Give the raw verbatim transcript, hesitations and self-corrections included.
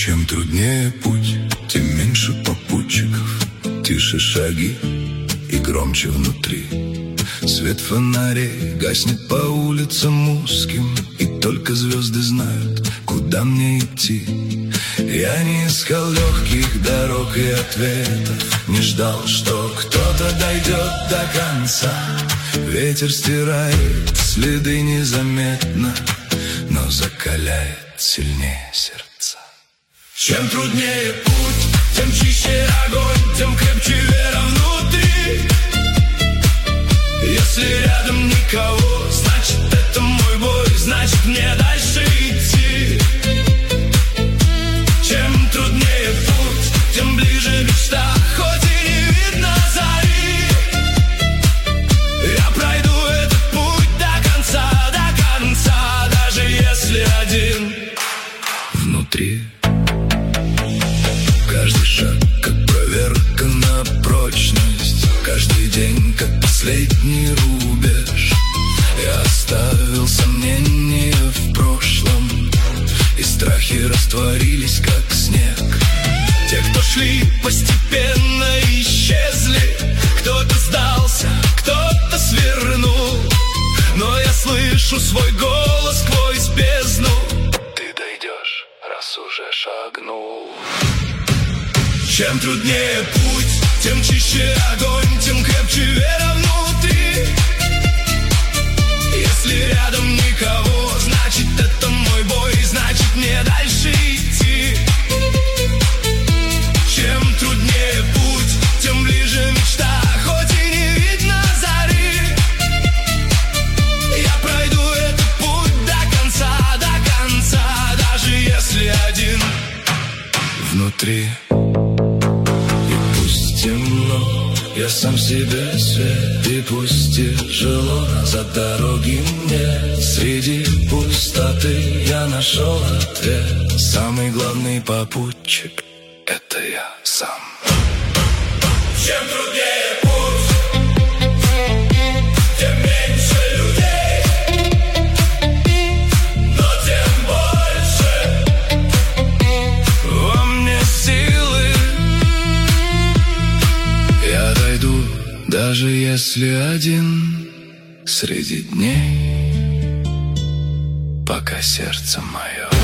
Чем труднее путь, тем меньше попутчиков, тише шаги и громче внутри. Свет фонарей гаснет по улицам узким, и только звезды знают, куда мне идти. Я не искал легких дорог и ответов, не ждал, что кто-то дойдет до конца. Ветер стирает следы незаметно, но закаляет сильнее сердца. Чем труднее путь, тем чище огонь, тем крепче вера внутри. Если рядом никого, значит это мой бой, значит мне дальше идти. Чем труднее путь, тем ближе мечта, хоть и не видно зари. Я пройду этот путь до конца, до конца, даже если один внутри. Каждый шаг как проверка на прочность, каждый день как последний рубеж. Я оставил сомнения в прошлом, и страхи растворились как снег. Те, кто шли, постепенно исчезли. Кто-то сдался, кто-то свернул, но я слышу свой голос сквозь бездну. Ты дойдешь, раз уже шагнул. Чем труднее путь, тем чище огонь, тем крепче вера внутри. Если рядом никого, значит это мой бой, значит мне дальше идти. Чем труднее путь, тем ближе мечта, хоть и не видно зари. Я пройду этот путь до конца, до конца, даже если один внутри. Темно, я сам себе свет, и пусть тяжело, назад дороги нет. Среди пустоты я нашел ответ. Самый главный попутчик — это я сам. Чем труднее путь, тем меньше людей, но тем больше во мне силы. Я дойду, даже если один, среди дней, пока сердце мое